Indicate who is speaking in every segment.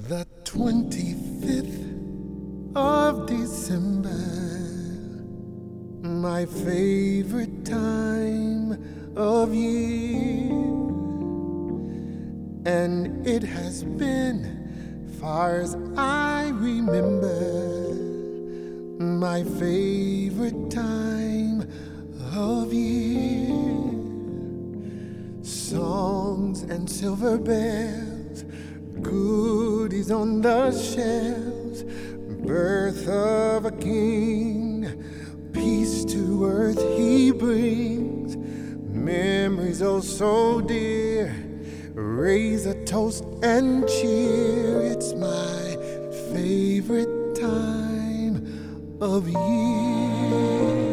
Speaker 1: The 25th of December, my favorite time of year, and it has been, far as I remember, my favorite time of year. Songs and silver bells, goodies on the shelves, birth of a king, peace to earth he brings, memories oh so dear, raise a toast and cheer. It's my favorite time of year.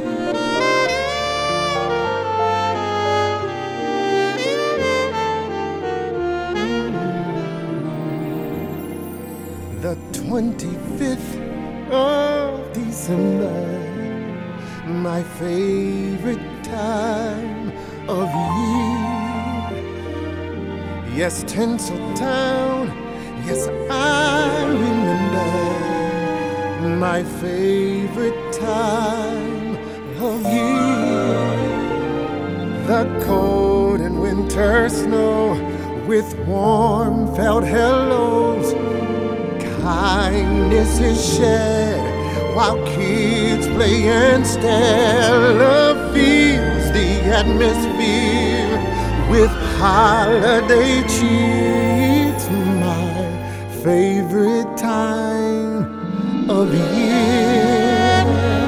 Speaker 1: The 25th of December, my favorite time of year. Yes, Tinseltown, yes, I remember my favorite time of year. The cold and winter snow with warm felt hellos, kindness is shared while kids play and stare. Love fills the atmosphere with holiday cheer. It's my favorite time of year.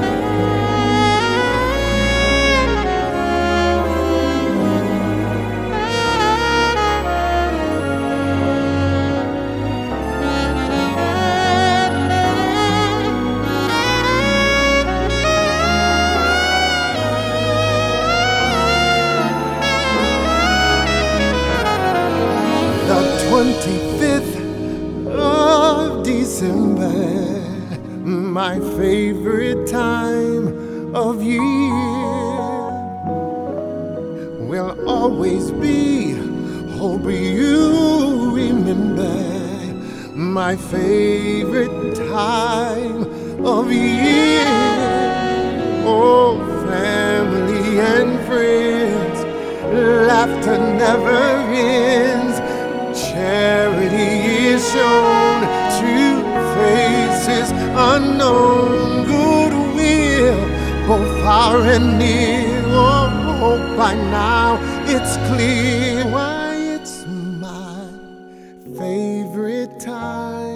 Speaker 1: The 25th of December, my favorite time of year, will always be, hope you remember, my favorite time of year. Oh, family and friends, laughter never ends, charity is shown to faces unknown, goodwill both far and near. Oh, by now it's clear why it's my favorite time